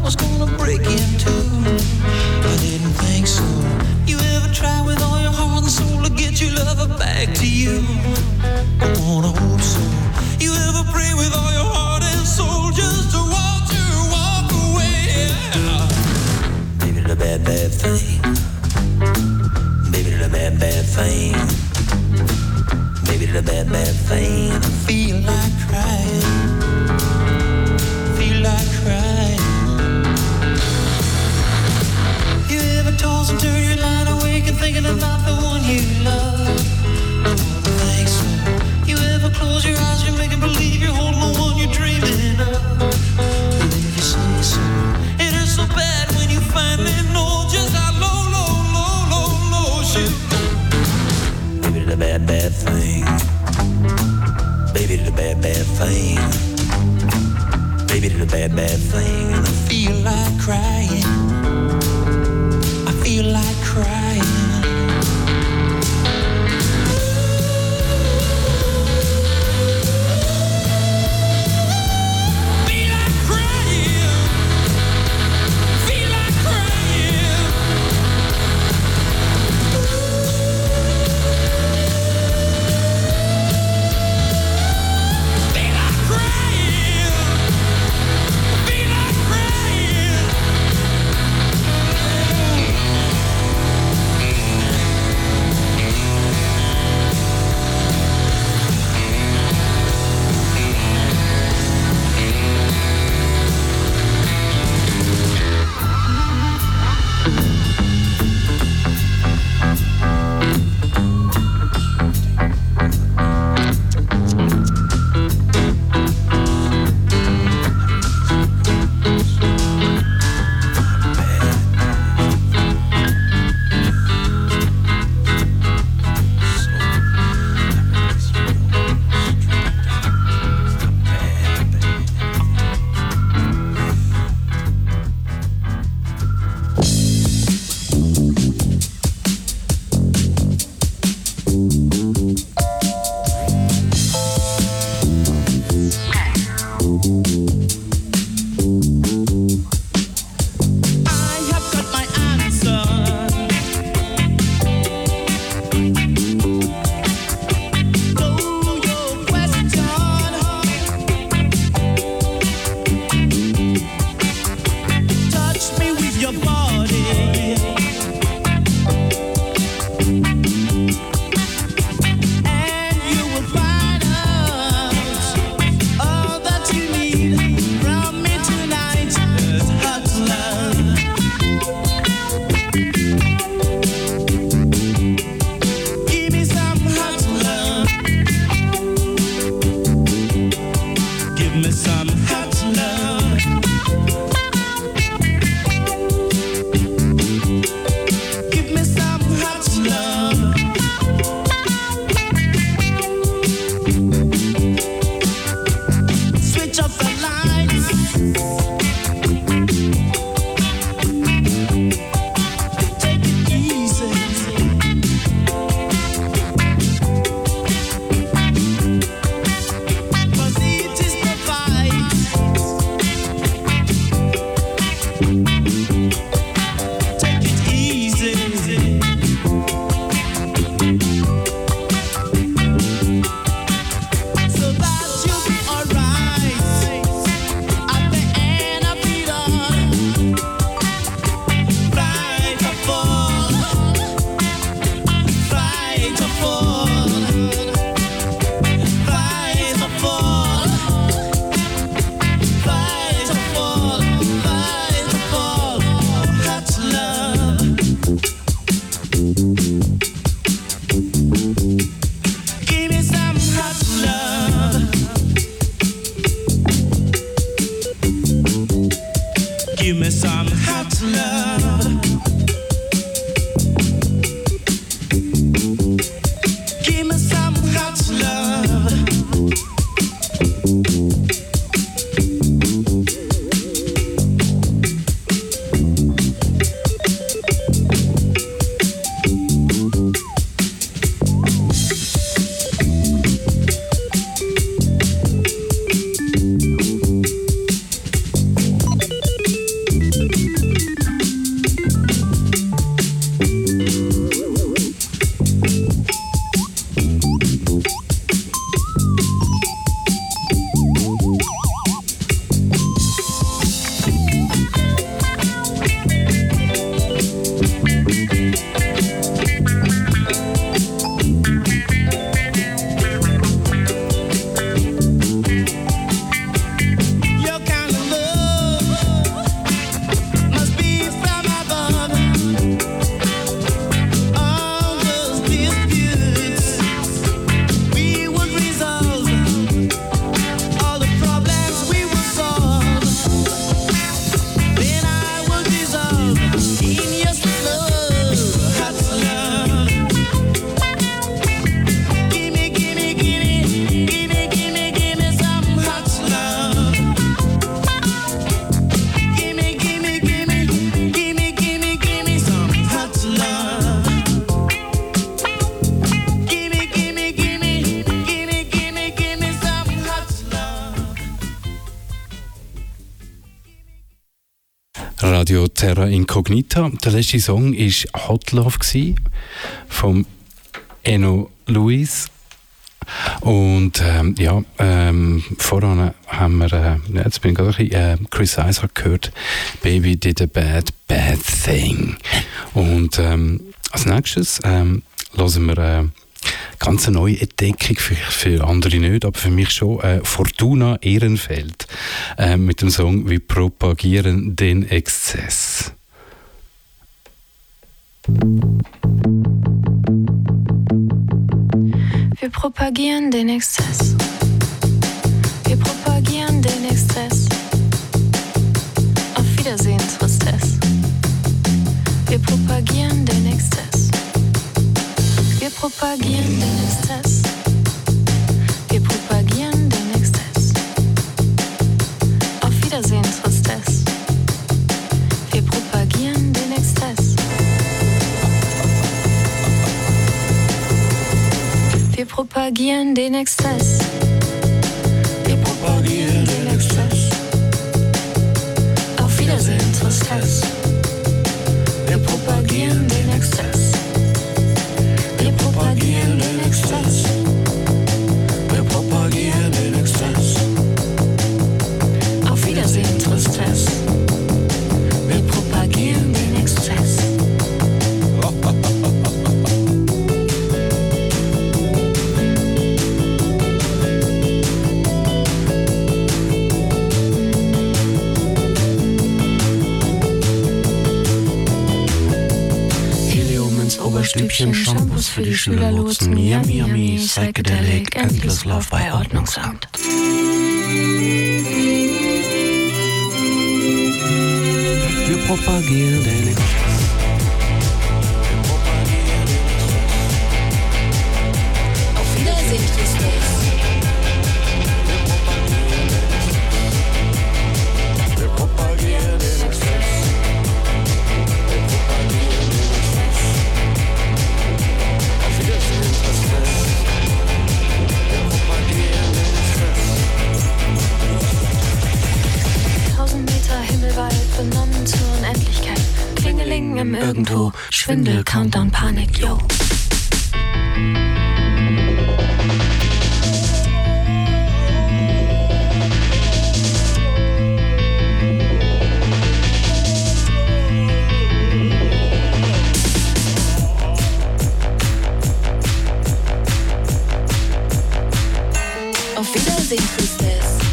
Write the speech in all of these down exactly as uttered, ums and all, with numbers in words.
was gonna break in two. I didn't think so. You ever try with all your heart and soul to get your lover back to you? I wanna hope so. You ever pray with all your heart and soul just to watch her walk away? Yeah. Baby, the bad, bad thing. Baby, the bad, bad thing. Baby, the bad, bad thing. I feel like crying. Feel like crying. You ever toss and turn your line awake and thinking about the one you love? I don't think so. You ever close your eyes, you're making believe you're holding the one you're dreaming of? Well, if you say so, it hurts so bad when you finally know just how low, low, low, low, low she'll go. Baby, the bad, bad thing. Baby, the bad, bad thing. Baby, the bad, bad thing. And I feel like crying. I feel like crying. Radio Terra Incognita. Der letzte Song war Hot Love von Enno Luis. Und ähm, ja, ähm, voran haben wir, äh, jetzt bin ich gerade ein bisschen, äh, Chris Isaac gehört, Baby Did a Bad, Bad Thing. Und ähm, als nächstes ähm, hören wir äh, ganz eine neue Entdeckung, für, für andere nicht, aber für mich schon, äh, Fortuna Ehrenfeld äh, mit dem Song «Wir propagieren den Exzess». Wir propagieren den Exzess. Wir propagieren den Exzess. Auf Wiedersehen, Tristesse. Wir propagieren den Exzess. Wir propagieren den Exzess. Wir propagieren den Exzess. Auf Wiedersehen, Tristesse. Wir propagieren den Exzess. Wir propagieren den Exzess. Wir propagieren den Exzess. Auf Wiedersehen, Tristesse. Wir propagieren den Exzess. Wir propagieren den Exzess. Wir propagieren den Exzess. Auf Wiedersehen, Tristesse. Wir propagieren den Exzess. Oberstübchen, Shampoos für die Schülerlotsen, Yummy, Yummy, Psychedelic, Endless Love bei Ordnungsamt. Wir propagieren den Exzess. Auf Wiedersehen, Tristesse. Wir propagieren den Exzess. Benommen zur Unendlichkeit. Klingeling im Irgendwo. Schwindel, Countdown, Panik, yo. Auf Wiedersehen, Tristesse.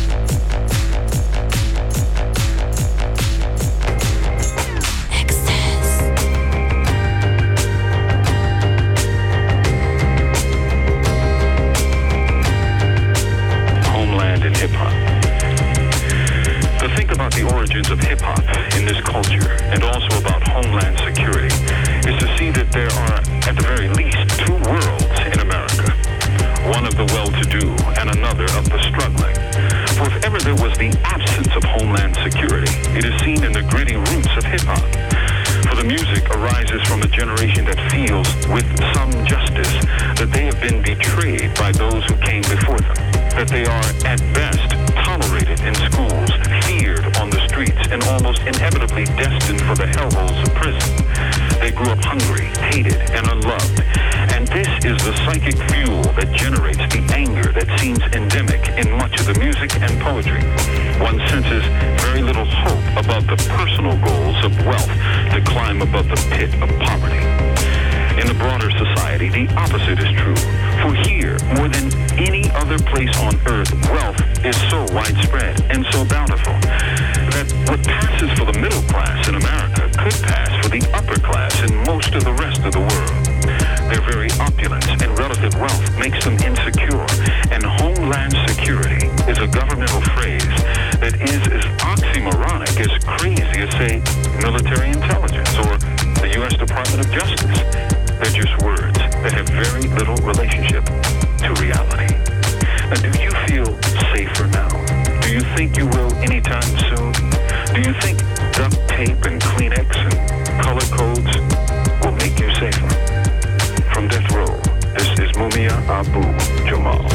Of hip-hop in this culture and also about homeland security is to see that there are at the very least two worlds in America, one of the well-to-do and another of the struggling. For if ever there was the absence of homeland security, it is seen in the gritty roots of hip-hop. For the music arises from a generation that feels with some justice that they have been betrayed by those who came before them, that they are at best tolerated in schools, feared on the streets, and almost inevitably destined for the hellholes of prison. They grew up hungry, hated, and unloved. And this is the psychic fuel that generates the anger that seems endemic in much of the music and poetry. One senses very little hope above the personal goals of wealth to climb above the pit of poverty. In the broader society, the opposite is true. For here, more than any other place on earth, wealth is so widespread and so bountiful that what passes for the middle class in America could pass for the upper class in most of the rest of the world. Their very opulence and relative wealth makes them insecure, and homeland security is a governmental phrase that is as oxymoronic, as crazy as, say, military intelligence or the U S Department of Justice. They're just words that have very little relationship to reality. Now, do you feel safer now? Do you think you will anytime soon? Do you think duct tape and Kleenex and color codes will make you safer? From Death Row, this is Mumia Abu Jamal.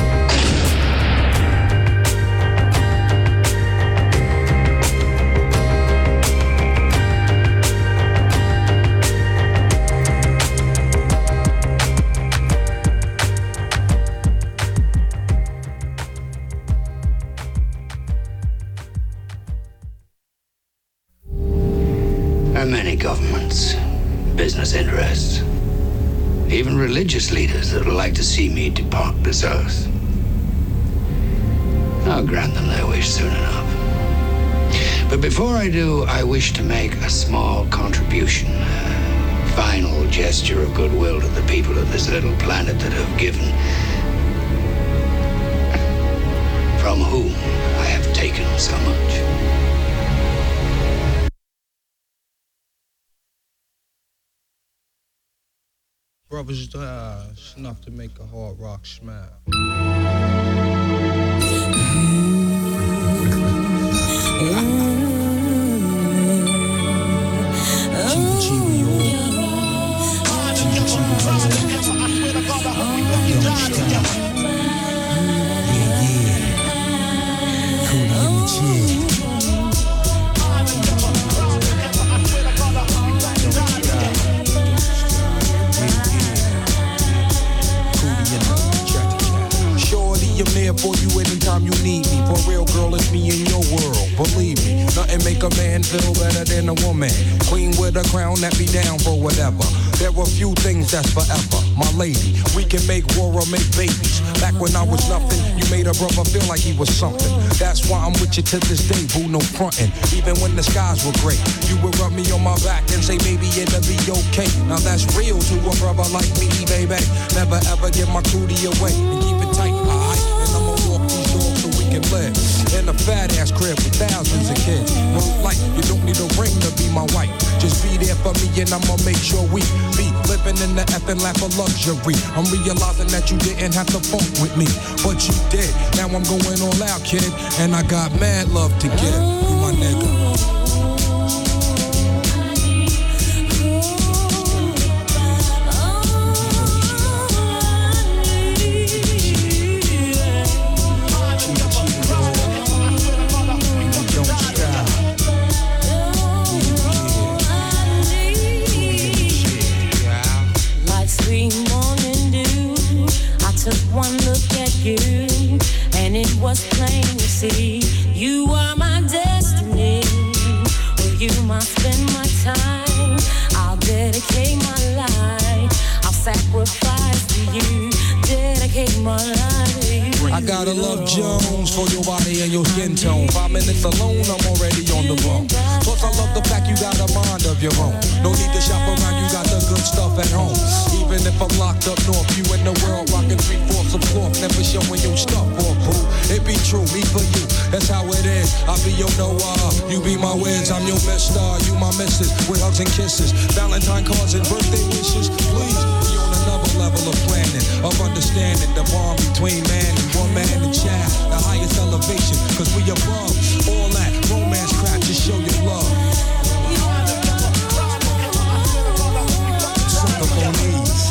many governments, business interests, even religious leaders that would like to see me depart this earth. I'll grant them their wish soon enough. But before I do, I wish to make a small contribution, a final gesture of goodwill to the people of this little planet that have given, from whom I have taken so much. Brothers, uh, it's enough to make a hard rock smile. I'm there for you anytime you need me. For real, girl, it's me in your world. Believe me, nothing make a man feel better than a woman. Queen with a crown that be down for whatever. There are few things that's forever. My lady, we can make war or make babies. Back when I was nothing, you made a brother feel like he was something. That's why I'm with you to this day, boo, no frontin'. Even when the skies were gray, you would rub me on my back and say, baby, it'll be okay. Now that's real to a brother like me, baby. Never ever give my cootie away and keep it tight, alright? And I'ma walk these dogs so we can live in a fat ass crib with thousands of kids. No light, you don't need a ring to be my wife. Just be there for me and I'ma make sure we be living in the effing lap of luxury. I'm realizing that you didn't have to funk with me, but you did. Now I'm going all out, kid, and I got mad love to give. You my nigga. One look at you, and it was plain to see you are my destiny. With you, I spend my time. I'll dedicate my life. I'll sacrifice to you. Dedicate my life to you. I gotta love Jones for your body and your skin tone. Five minutes alone, I'm already on the phone. Plus, I love the fact you got a mind of your own. No need to shop around, you got the good stuff at home. Even if I'm locked up north, you in the world rocking three fourths of cloth, never showing your stuff off, boo. It be true, me for you, that's how it is. I be your Noah, you be my Wiz, I'm your mister, you my missus, with hugs and kisses, Valentine cards and birthday wishes. Please be on another level of planning, of understanding the bond between man and woman and child, the highest elevation, cause we above all that romance crap. Just show your love. Suck up on these.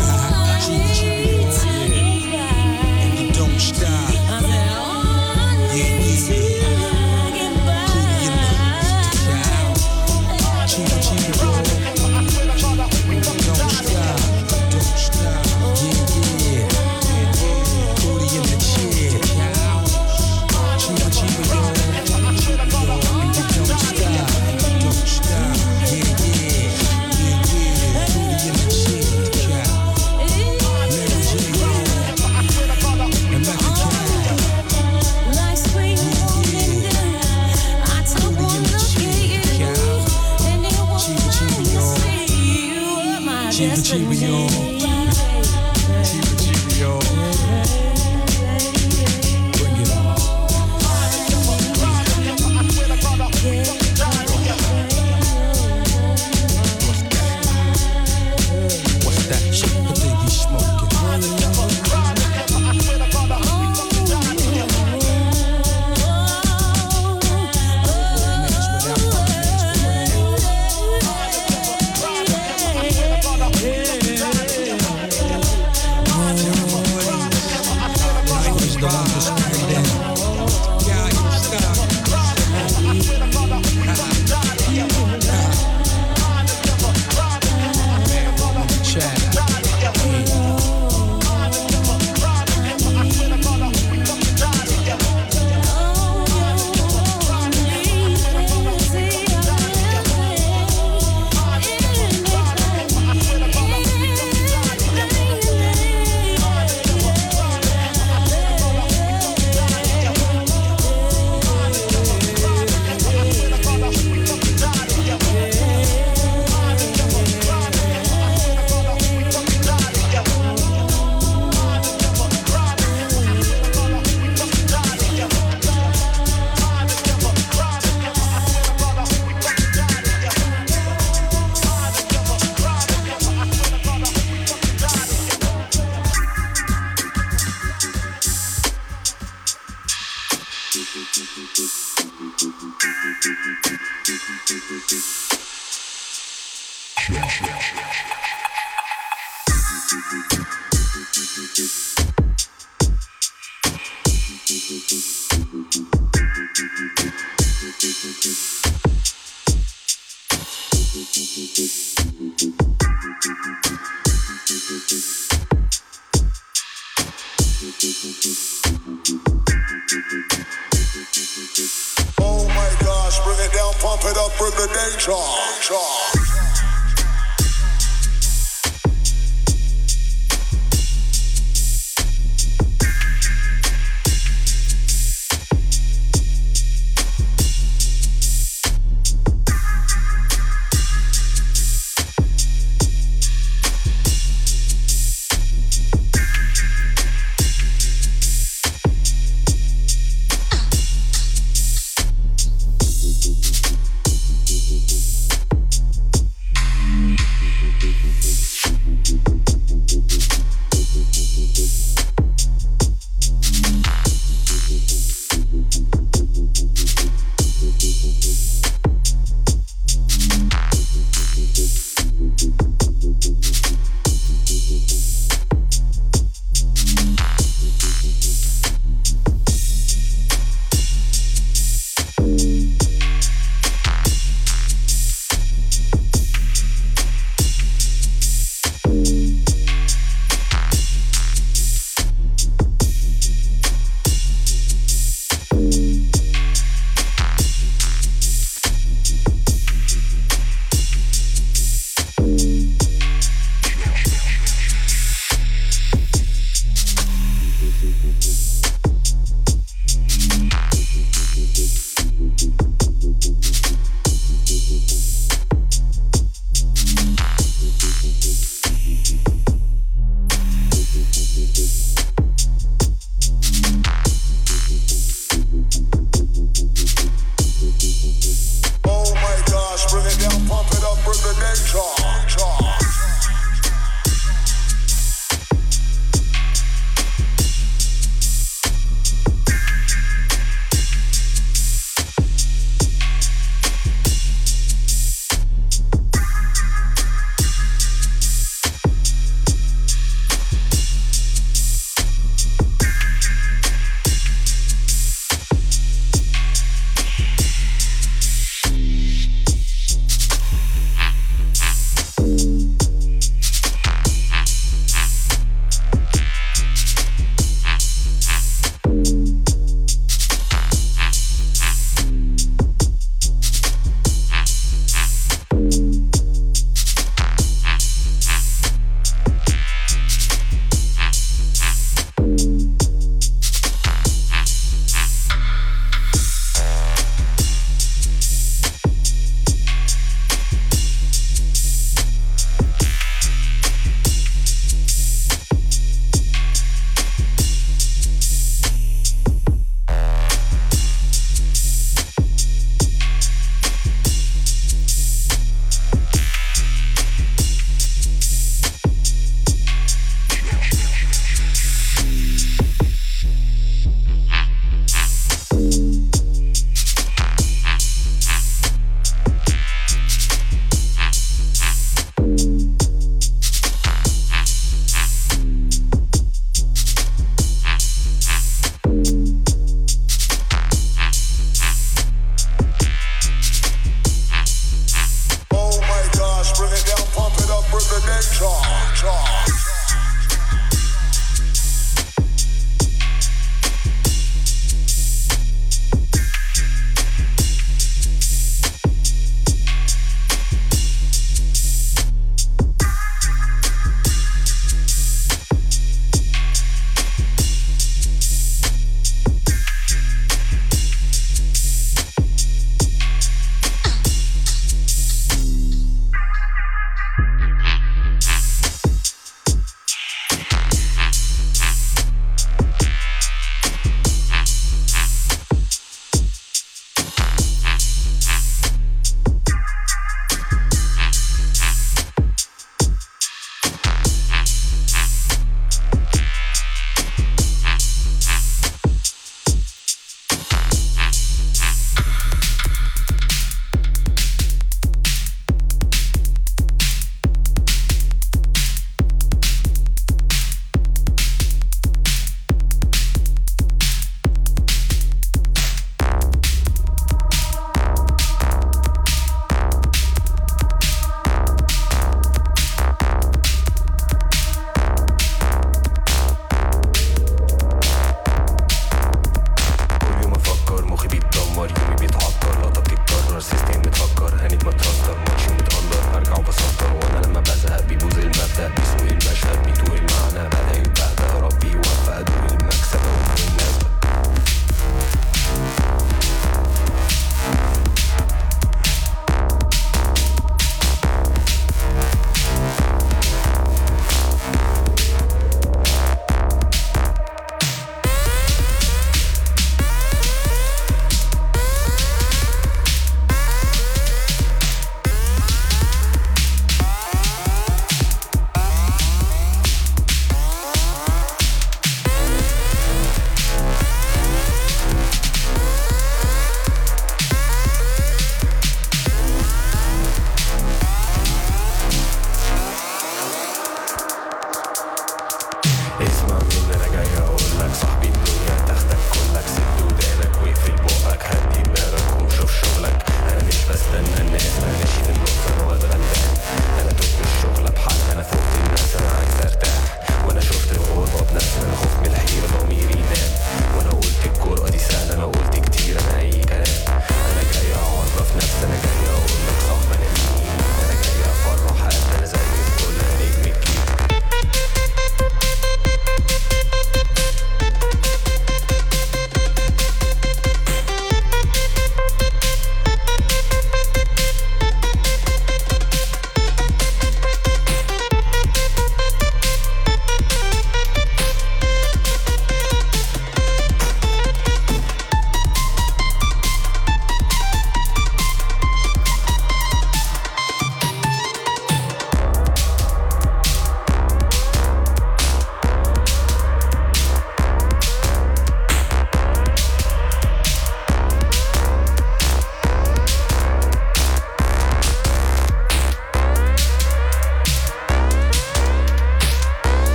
And you don't stop. Yeah, yeah. Cootie in the child. Cheetah, cheetah, roll. And you don't stop. Don't stop. Yeah, yeah. Cootie in the chair. Cheetah, cheetah, roll. And you don't stop. Don't stop. Yeah, yeah. Yeah, yeah. Cootie in the chair. Mary J. And Mecca Cat. Like spring morning dew, I took one look at you, and it was plain to see you were my destiny. Chiba, chiba, yo. Bring it on. What's that shit that they be smoking? Romance without finance for real. Oh my gosh, bring it down, pump it up, bring the danger.